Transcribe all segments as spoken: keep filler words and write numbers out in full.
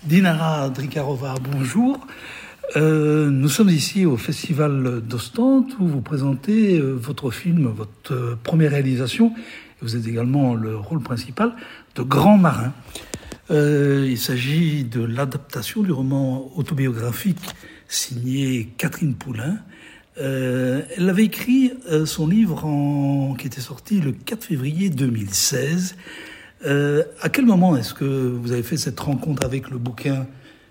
Dinara Drikarova, bonjour. Euh, nous sommes ici au Festival d'Ostende où vous présentez euh, votre film, votre euh, première réalisation. Vous êtes également le rôle principal de Grand Marin. Euh, il s'agit de l'adaptation du roman autobiographique signé Catherine Poulin. Euh, elle avait écrit euh, son livre en, qui était sorti le quatre février deux mille seize. Euh, à quel moment est-ce que vous avez fait cette rencontre avec le bouquin ?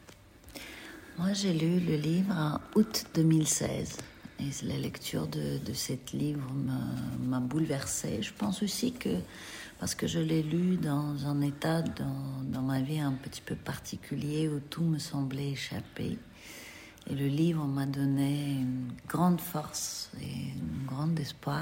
Moi, j'ai lu le livre en août deux mille seize. Et la lecture de, de ce livre m'a, m'a bouleversée. Je pense aussi que, parce que je l'ai lu dans un état dans, dans ma vie un petit peu particulier où tout me semblait échapper. Et le livre m'a donné une grande force et un grand espoir.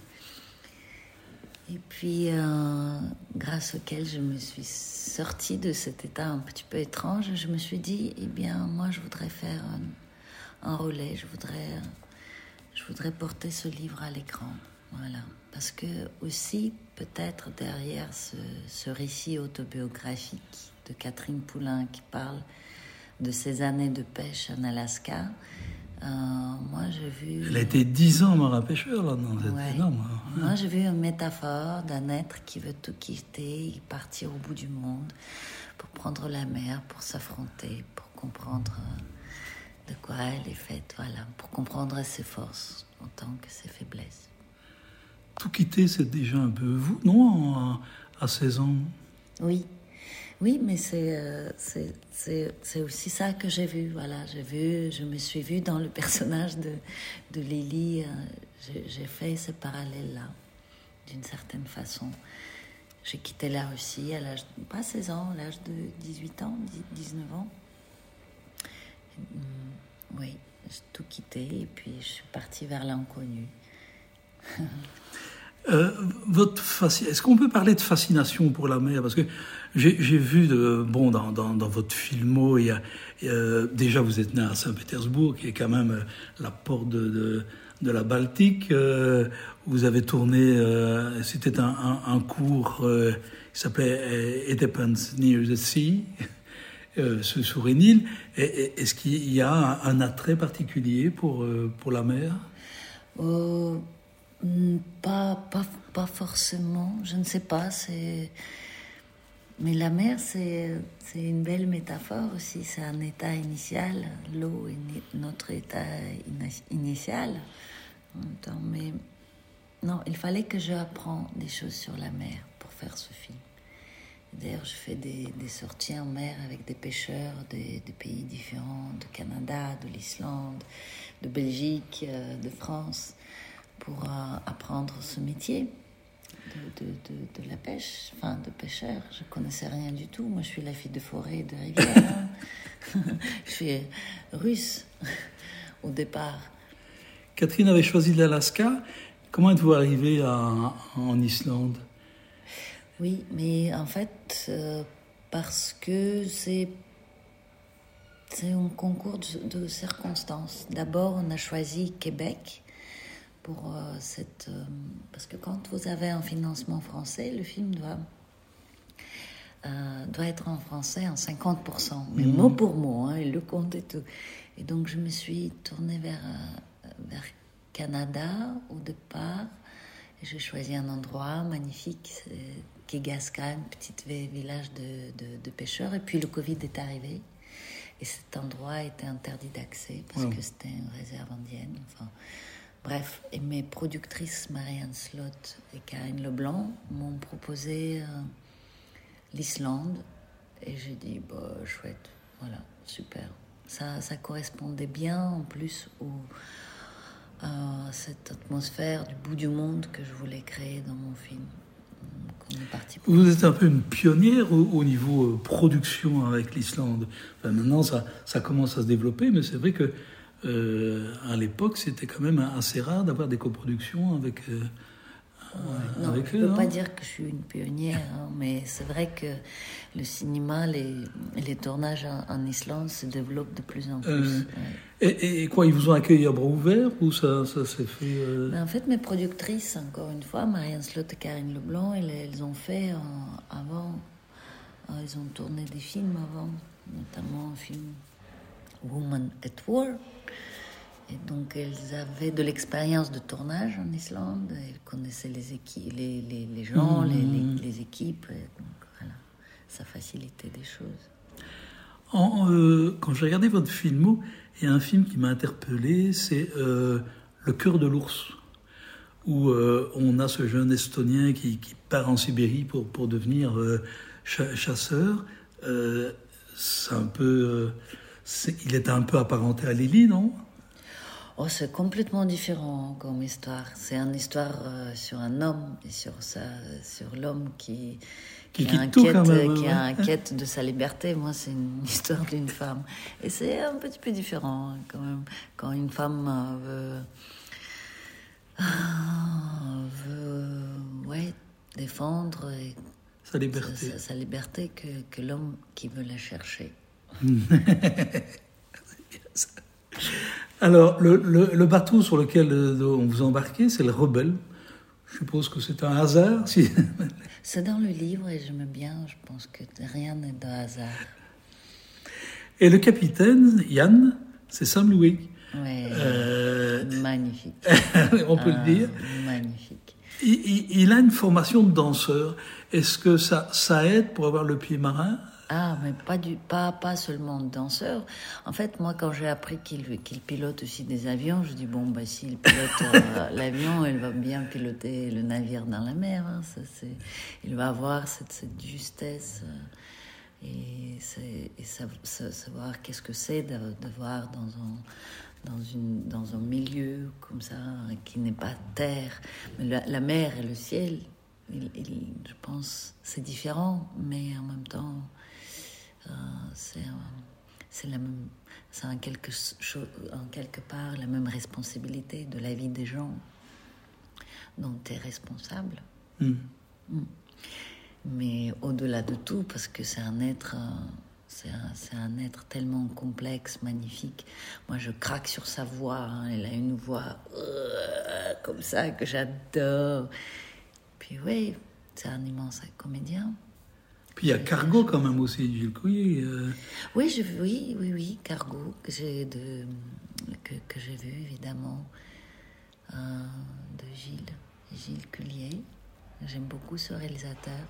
Et, et puis, euh, grâce auquel je me suis sortie de cet état un petit peu étrange, je me suis dit, eh bien, moi, je voudrais faire un, un relais. Je voudrais, je voudrais porter ce livre à l'écran. Voilà. Parce que aussi, peut-être derrière ce, ce récit autobiographique de Catherine Poulin qui parle de ses années de pêche en Alaska, euh, moi j'ai vu... Elle a été dix ans marin-pêcheur, là, non, c'est ouais. énorme. Hein. Moi j'ai vu une métaphore d'un être qui veut tout quitter, partir au bout du monde, pour prendre la mer, pour s'affronter, pour comprendre de quoi elle est faite, voilà, pour comprendre ses forces en tant que ses faiblesses. Tout quitter, c'est déjà un peu vous, non, à, à seize ans? Oui. Oui, mais c'est, euh, c'est, c'est, c'est aussi ça que j'ai vu. Voilà, j'ai vu, je me suis vue dans le personnage de, de Lily. Euh, j'ai, j'ai fait ce parallèle-là, d'une certaine façon. J'ai quitté la Russie à l'âge, pas seize ans, à l'âge de dix-huit ans, dix-neuf ans. Oui, j'ai tout quitté et puis je suis partie vers l'inconnu. Euh, votre fasc... Est-ce qu'on peut parler de fascination pour la mer? Parce que j'ai, j'ai vu, de, bon, dans, dans, dans votre filmo, il y a, euh, déjà vous êtes né à Saint-Pétersbourg, qui est quand même euh, la porte de, de, de la Baltique. Euh, vous avez tourné, euh, c'était un, un, un cours euh, qui s'appelait It Happens Near the Sea, euh, sur une île. Et, et, est-ce qu'il y a un, un attrait particulier pour, euh, pour la mer? euh... Pas, pas, pas forcément, je ne sais pas. C'est... Mais la mer, c'est, c'est une belle métaphore aussi. C'est un état initial. L'eau est notre état initial. Mais non, il fallait que j'apprenne des choses sur la mer pour faire ce film. D'ailleurs, je fais des, des sorties en mer avec des pêcheurs des, des pays différents, de Canada, de l'Islande, de Belgique, de France, pour euh, apprendre ce métier de, de, de, de la pêche, enfin de pêcheur. Je connaissais rien du tout. Moi, je suis la fille de forêt et de rivière. Hein. Je suis russe au départ. Catherine avait choisi l'Alaska. Comment êtes-vous arrivée à, en Islande? Oui, mais en fait, euh, parce que c'est, c'est un concours de, de circonstances. D'abord, on a choisi Québec. Pour euh, cette, euh, parce que quand vous avez un financement français, le film doit, euh, doit être en français en cinquante pour cent, mais mmh. mot pour mot, hein, et le compte et tout. Et donc je me suis tournée vers, euh, vers Canada au départ, et j'ai choisi un endroit magnifique, Kegaska, un petit village de, de, de pêcheurs, et puis le Covid est arrivé, et cet endroit était interdit d'accès, parce mmh. que c'était une réserve indienne, enfin... Bref, et mes productrices Marianne Slott et Karine Leblanc m'ont proposé euh, l'Islande et j'ai dit bah chouette, voilà, super. Ça, ça correspondait bien en plus au, à cette atmosphère du bout du monde que je voulais créer dans mon film. Donc, on est parti pour Vous êtes un peu une pionnière au, au niveau euh, production avec l'Islande. Enfin, maintenant, ça, ça commence à se développer, mais c'est vrai que Euh, à l'époque, c'était quand même assez rare d'avoir des coproductions avec, euh, ouais, avec non, eux. Je ne peux pas dire que je suis une pionnière, hein, mais c'est vrai que le cinéma, les, les tournages en, en Islande se développent de plus en plus. Euh, ouais. et, et quoi, ils vous ont accueilli à bras ouverts ou ça, ça s'est fait euh... ben, en fait, mes productrices, encore une fois, Marianne Slott et Karine Leblanc, elles, elles ont fait euh, avant ils ont tourné des films avant, notamment un film Woman at War. Et donc, elles avaient de l'expérience de tournage en Islande. Elles connaissaient les, équipes, les, les, les gens, mmh. les, les, les équipes. Et donc, voilà, ça facilitait des choses. En, euh, quand j'ai regardé votre film, il y a un film qui m'a interpellé, c'est euh, Le cœur de l'ours, où euh, on a ce jeune Estonien qui, qui part en Sibérie pour, pour devenir euh, chasseur. Euh, c'est un peu, euh, c'est, il est un peu apparenté à Lily, non ? Oh, c'est complètement différent comme histoire. C'est une histoire euh, sur un homme et sur, sa, sur l'homme qui, qui, qui, qui, inquiète, même, qui ouais. a une quête de sa liberté. Moi, c'est une histoire d'une femme. Et c'est un petit peu différent quand même. Quand une femme euh, veut, veut ouais, défendre et sa liberté, sa, sa liberté que, que l'homme qui veut la chercher. Alors, le, le, le bateau sur lequel on vous embarquez, c'est le Rebelle. Je suppose que c'est un hasard. Si... C'est dans le livre et j'aime bien. Je pense que rien n'est de hasard. Et le capitaine, Yann, c'est Sam Louis. Oui, euh... magnifique. On peut ah, le dire. Magnifique. Il, il, il a une formation de danseur. Est-ce que ça, ça aide pour avoir le pied marin ? Ah, mais pas, du, pas, pas seulement danseur. En fait, moi, quand j'ai appris qu'il, qu'il pilote aussi des avions, je dis, bon, bah, s'il pilote euh, l'avion, il va bien piloter le navire dans la mer. Hein, ça, c'est, il va avoir cette, cette justesse euh, et, c'est, et sa, sa, savoir qu'est-ce que c'est de, de voir dans un, dans, une, dans un milieu comme ça, qui n'est pas terre. Mais la, la mer et le ciel, il, il, je pense, c'est différent, mais en même temps... Euh, c'est, euh, c'est, la même, c'est en, quelque chose, en quelque part la même responsabilité de la vie des gens dont tu es responsable. Mm. Mm. Mais au-delà de tout, parce que c'est un être, euh, c'est, un, c'est un être tellement complexe, magnifique. Moi, je craque sur sa voix. Hein. Elle a une voix euh, comme ça que j'adore. Puis oui, c'est un immense comédien. Puis il y a Cargo quand même aussi, Gilles Couillet. Euh... Oui, je, oui, oui, oui, Cargo, que j'ai, de, que, que j'ai vu évidemment, euh, de Gilles, Gilles Couillet. J'aime beaucoup ce réalisateur.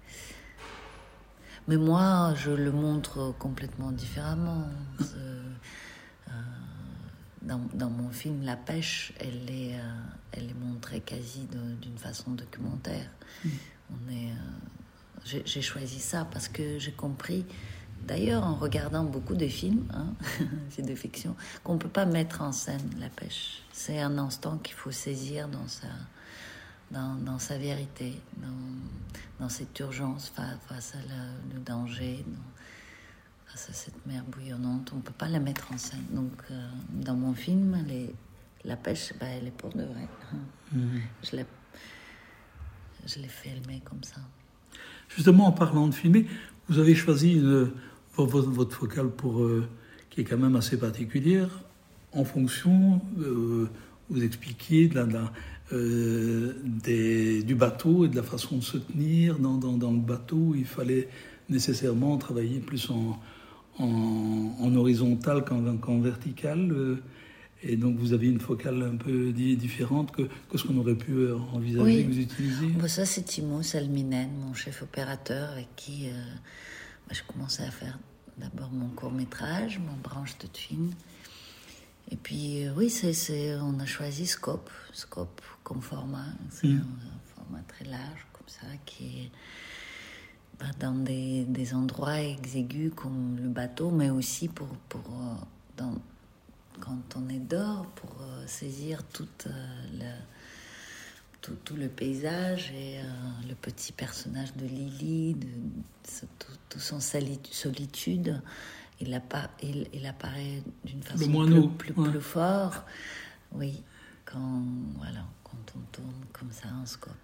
Mais moi, je le montre complètement différemment. Euh, dans, dans mon film, La Pêche, elle est, euh, elle est montrée quasi de, d'une façon documentaire. Mm. On est... Euh, J'ai, j'ai choisi ça parce que j'ai compris, d'ailleurs en regardant beaucoup de films, hein, c'est de fiction, qu'on ne peut pas mettre en scène la pêche. C'est un instant qu'il faut saisir dans sa, dans, dans sa vérité, dans, dans cette urgence face, face à la, le danger, dans, face à cette mer bouillonnante. On ne peut pas la mettre en scène. Donc euh, dans mon film, les, la pêche, bah, elle est pour de vrai. Hein. Mmh. Je l'ai, je l'ai filmée comme ça. Justement, en parlant de filmer, vous avez choisi une, votre, votre focale pour, euh, qui est quand même assez particulière, en fonction, euh, vous expliquiez, de la, de la, euh, des, du bateau et de la façon de se tenir dans, dans, dans le bateau. Il fallait nécessairement travailler plus en, en, en horizontal qu'en, qu'en vertical. Euh, Et donc, vous avez une focale un peu différente que, que ce qu'on aurait pu envisager oui. que vous utilisiez. Bon, ça, c'est Timo Salminen, mon chef opérateur, avec qui euh, bah, je commençais à faire d'abord mon court-métrage, mon branche de film. Et puis, euh, oui, c'est, c'est, on a choisi Scope, Scope comme format. C'est mmh. un, un format très large, comme ça, qui est bah, dans des, des endroits exigus comme le bateau, mais aussi pour, pour, euh, dans... quand on est dehors pour euh, saisir toute, euh, la, tout, tout le paysage et euh, le petit personnage de Lily, de, de, tout, tout son solitude, il, appa, il, il apparaît d'une façon plus, plus, ouais. plus fort, oui, quand, voilà, quand on tourne comme ça en scope.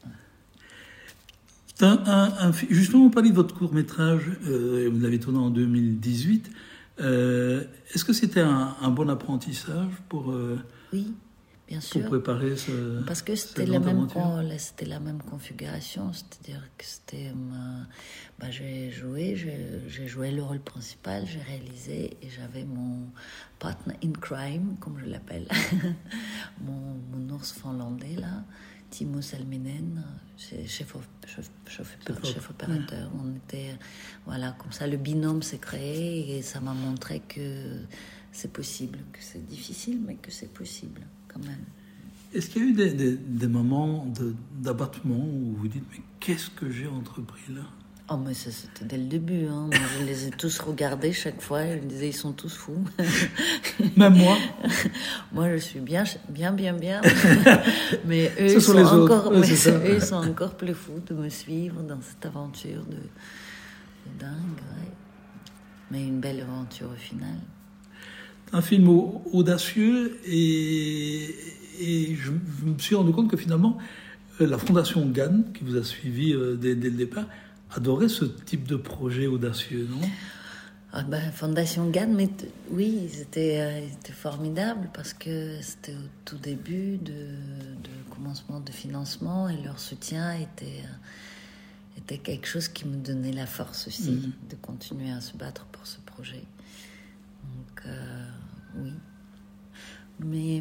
Ouais. Un, un, un, justement, on parlait de votre court-métrage, euh, vous l'avez tourné en deux mille dix-huit. Euh, est-ce que c'était un, un bon apprentissage pour... Euh... Oui, bien sûr. Pour préparer ce Parce que c'était la, même con, c'était la même configuration, c'est-à-dire que c'était... Ma, bah, j'ai joué, j'ai, j'ai joué le rôle principal, j'ai réalisé, et j'avais mon partner in crime, comme je l'appelle, mon, mon ours finlandais, là, Timo Salminen, chef, chef, chef, chef, chef opérateur. Ouais. On était... Voilà, comme ça, le binôme s'est créé, et ça m'a montré que c'est possible, que c'est difficile, mais que c'est possible. Quand même. Est-ce qu'il y a eu des, des, des moments de, d'abattement où vous dites mais qu'est-ce que j'ai entrepris là? Oh mais ça c'était dès le début, hein. Moi, je les ai tous regardés chaque fois, je me disais ils sont tous fous. Même moi. Moi je suis bien, bien, bien, bien. Mais eux, ils sont, sont encore, ouais, mais eux ils sont encore plus fous de me suivre dans cette aventure de, de dingue, ouais. Mais une belle aventure au final. Un film audacieux et, et je, je me suis rendu compte que finalement la Fondation Gann, qui vous a suivi dès, dès le départ, adorait ce type de projet audacieux, non? Ah ben, Fondation Gann, mais t- oui, c'était, euh, c'était formidable parce que c'était au tout début de, de commencement de financement et leur soutien était, euh, était quelque chose qui me donnait la force aussi mmh. de continuer à se battre pour ce projet. Donc, euh, oui. Mais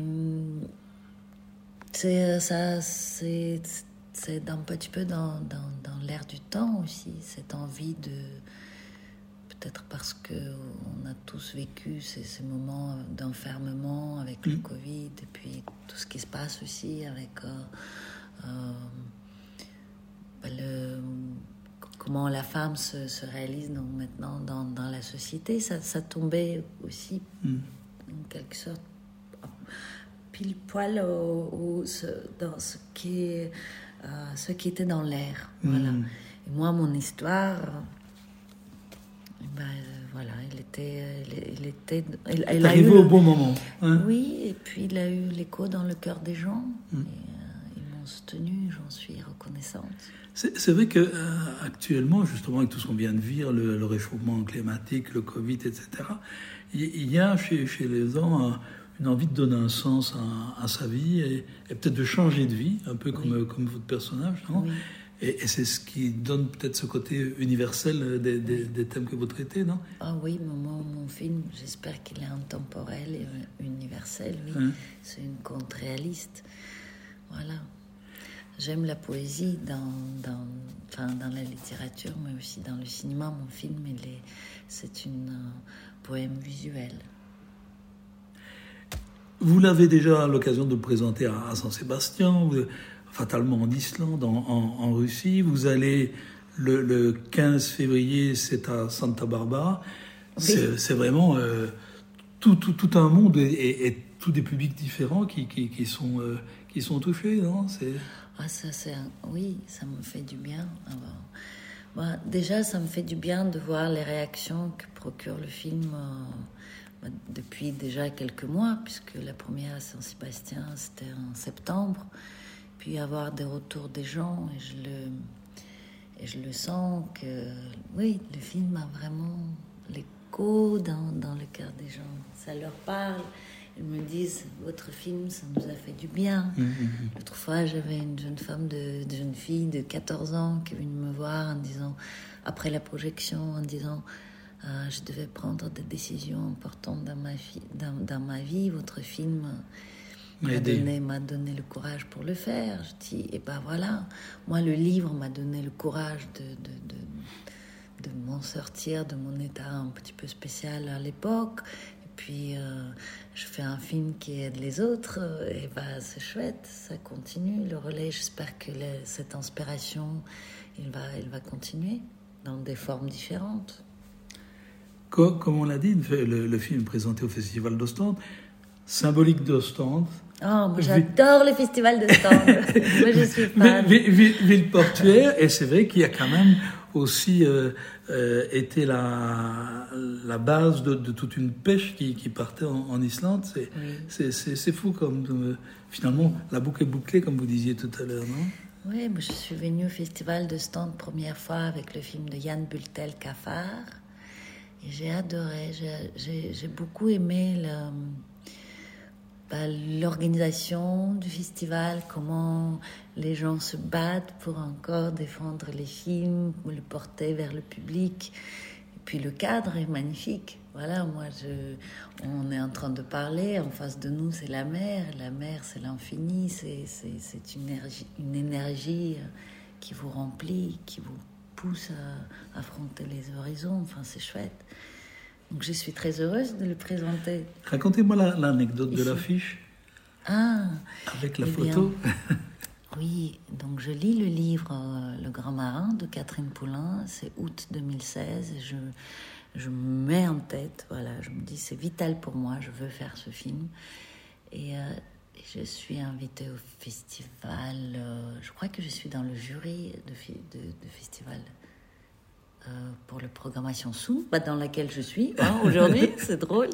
c'est, ça, c'est, c'est un petit peu dans, dans, dans l'air du temps aussi, cette envie de... Peut-être parce qu'on a tous vécu ces, ces moments d'enfermement avec mmh. le Covid et puis tout ce qui se passe aussi avec euh, euh, le... comment la femme se, se réalise donc maintenant dans, dans la société, ça, ça tombait aussi mmh. en quelque sorte pile poil au, au, ce, dans ce qui, est, euh, ce qui était dans l'air. Mmh. Voilà. Et moi, mon histoire, ben, euh, voilà, elle était, elle, elle était, elle, elle a eu au bon moment. Hein. Oui, et puis il a eu l'écho dans le cœur des gens. Mmh. Et, euh, ils m'ont soutenu, j'en suis reconnaissante. C'est, c'est vrai que euh, actuellement, justement, avec tout ce qu'on vient de vivre, le, le réchauffement climatique, le Covid, et cetera, il, il y a chez, chez les gens euh, une envie de donner un sens à, à sa vie et, et peut-être de changer de vie, un peu comme, oui. comme votre personnage, non? Oui. Et, et c'est ce qui donne peut-être ce côté universel des, des, des thèmes que vous traitez, non? Ah oui, mon, mon film, j'espère qu'il est intemporel et universel, oui. Hein? C'est une conte réaliste. Voilà. J'aime la poésie dans, dans, enfin, dans la littérature, mais aussi dans le cinéma. Mon film, il est, c'est une euh, poème visuel. Vous l'avez déjà à l'occasion de le présenter à, à Saint-Sébastien, vous, fatalement en Islande, en, en, en Russie. Vous allez le, le quinze février, c'est à Santa Barbara. Oui. C'est, c'est vraiment euh, tout, tout, tout un monde et, et, et tous des publics différents qui, qui, qui, sont, euh, qui sont touchés, non? C'est... Ah, ça, c'est un... Oui, ça me fait du bien. Alors, bah, déjà, ça me fait du bien de voir les réactions que procure le film euh, bah, depuis déjà quelques mois, puisque la première à Saint-Sébastien, c'était en septembre. Puis avoir des retours des gens, et je le, et je le sens que, oui, le film a vraiment l'écho dans, dans le cœur des gens. Ça leur parle. Ils me disent, votre film, ça nous a fait du bien. Mmh. L'autre fois, j'avais une jeune femme, de, de jeune fille de quatorze ans qui est venue me voir en disant, après la projection, en disant, euh, je devais prendre des décisions importantes dans ma, fi- dans, dans ma vie. Votre film m'a donné, m'a donné le courage pour le faire. Je dis, et ben voilà, moi, le livre m'a donné le courage de, de, de, de m'en sortir de mon état un petit peu spécial à l'époque. Puis euh, je fais un film qui aide les autres, et bah, c'est chouette, ça continue. Le relais, j'espère que les, cette inspiration, il va, il va continuer dans des formes différentes. Comme, comme on l'a dit, le, le film présenté au Festival d'Ostende, symbolique d'Ostende. Oh, moi j'adore le Festival d'Ostende. Moi je suis fan. Ville, ville, ville portuaire, et c'est vrai qu'il y a quand même aussi euh, euh, été la, la base de, de toute une pêche qui, qui partait en, en Islande. C'est, oui. c'est, c'est, c'est fou comme euh, finalement la boucle est bouclée, comme vous disiez tout à l'heure, non? Oui, moi je suis venue au Festival d'Ostende première fois avec le film de Jan Bultel, Cafard, et j'ai adoré. J'ai, j'ai, j'ai beaucoup aimé le, bah, l'organisation du festival, comment les gens se battent pour encore défendre les films, le porter vers le public. Et puis le cadre est magnifique. Voilà, moi, je, on est en train de parler, en face de nous, c'est la mer. La mer, c'est l'infini, c'est, c'est, c'est une énergie, une énergie qui vous remplit, qui vous pousse à affronter les horizons. Enfin, c'est chouette. Donc, je suis très heureuse de le présenter. Racontez-moi la, l'anecdote Ici. de l'affiche. Ah, avec la eh photo. Bien, oui, donc je lis le livre euh, Le Grand Marin de Catherine Poulain. C'est août deux mille seize. Et je, je me mets en tête, voilà, je me dis c'est vital pour moi, je veux faire ce film. Et, euh, et je suis invitée au festival. Euh, je crois que je suis dans le jury de, de, de festival. Euh, pour la programmation Sous, bah, dans laquelle je suis hein, aujourd'hui, c'est drôle.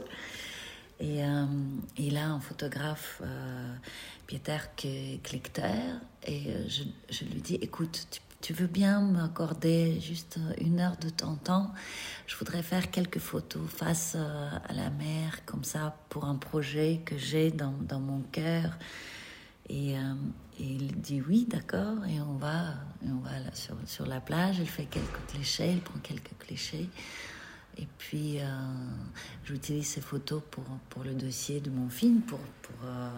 Et, euh, et là, un photographe, euh, Pieter Klechter, et euh, je, je lui dis, écoute, tu, tu veux bien m'accorder juste une heure de ton temps? Je voudrais faire quelques photos face euh, à la mer, comme ça, pour un projet que j'ai dans, dans mon cœur. Et, euh, et il dit oui, d'accord, et on va, et on va là sur, sur la plage. Il fait quelques clichés, il prend quelques clichés. Et puis, euh, j'utilise ces photos pour, pour le dossier de mon film, pour, pour, euh,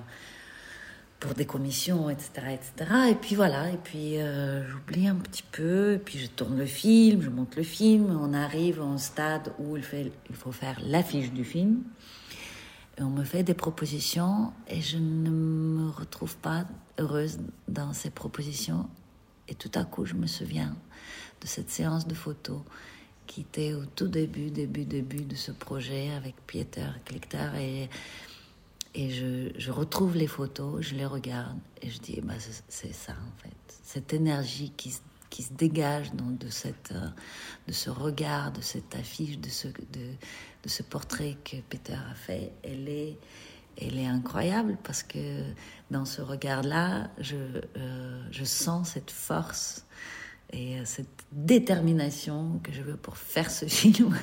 pour des commissions, et cetera, et cetera. Et puis voilà, et puis euh, j'oublie un petit peu, et puis je tourne le film, je monte le film. On arrive à un stade où il, fait, il faut faire l'affiche du film. Et on me fait des propositions et je ne me retrouve pas heureuse dans ces propositions. Et tout à coup, je me souviens de cette séance de photos qui était au tout début, début, début de ce projet avec Pieter Klechter. Et, et je, je retrouve les photos, je les regarde et je dis, bah, c'est, c'est ça en fait. Cette énergie qui, qui se dégage donc, de, cette, de ce regard, de cette affiche, de ce... De, de ce portrait que Pieter a fait, elle est, elle est incroyable parce que dans ce regard-là, je, euh, je sens cette force et cette détermination que je veux pour faire ce film.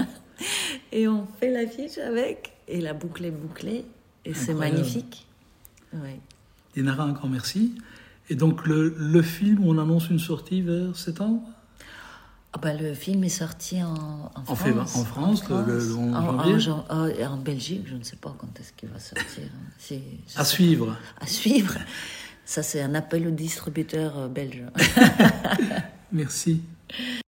Et on fait l'affiche avec, et la boucle est bouclée, et incroyable. C'est magnifique. Ouais. Dinara, un grand merci. Et donc le, le film, on annonce une sortie vers septembre ? Ah bah, le film est sorti en, en, en France. Fait, en France, en, France. Le, le, en, en, en, en, en Belgique, je ne sais pas quand est-ce qu'il va sortir. C'est, à suivre. Pas. À suivre. Ça, c'est un appel au distributeur belge. Merci.